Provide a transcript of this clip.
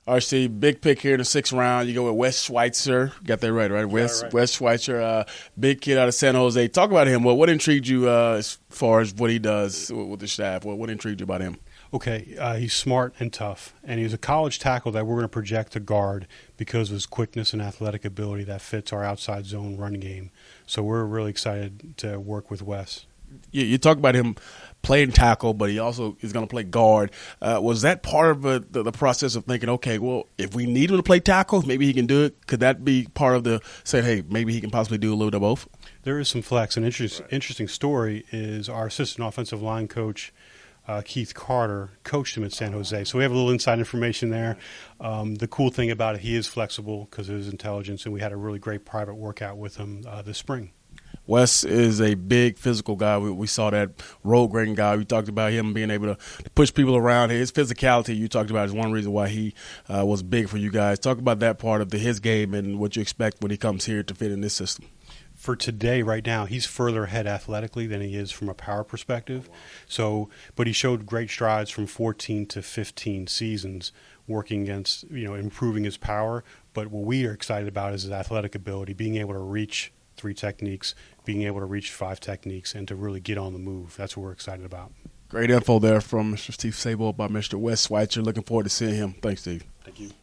All right, Steve, big pick here in the 6th round. You go with Wes Schweitzer. Got that right? Wes Schweitzer, big kid out of San Jose. Talk about him. What intrigued you as far as what he does with the staff? What intrigued you about him? Okay, he's smart and tough, and he's a college tackle that we're going to project to guard because of his quickness and athletic ability that fits our outside zone run game. So we're really excited to work with Wes. You talk about him playing tackle, but he also is going to play guard. Was that part of the process of thinking, okay, well, if we need him to play tackle, maybe he can do it? Could that be part of the saying, hey, maybe he can possibly do a little bit of both? There is some flex. An interesting story is our assistant offensive line coach, Keith Carter, coached him at San Jose. So we have a little inside information there. The cool thing about it, he is flexible because of his intelligence, and we had a really great private workout with him this spring. Wes is a big physical guy. We saw that road grading guy. We talked about him being able to push people around. His physicality you talked about is one reason why he was big for you guys. Talk about that part of his game and what you expect when he comes here to fit in this system. For today, right now, he's further ahead athletically than he is from a power perspective. But he showed great strides from 14 to 15 seasons working against, improving his power. But what we are excited about is his athletic ability, being able to reach 3 techniques, being able to reach 5 techniques, and to really get on the move. That's what we're excited about. Great info there from Mr. Steve Sabol about Mr. Wes Schweitzer. Looking forward to seeing him. Thanks, Steve. Thank you.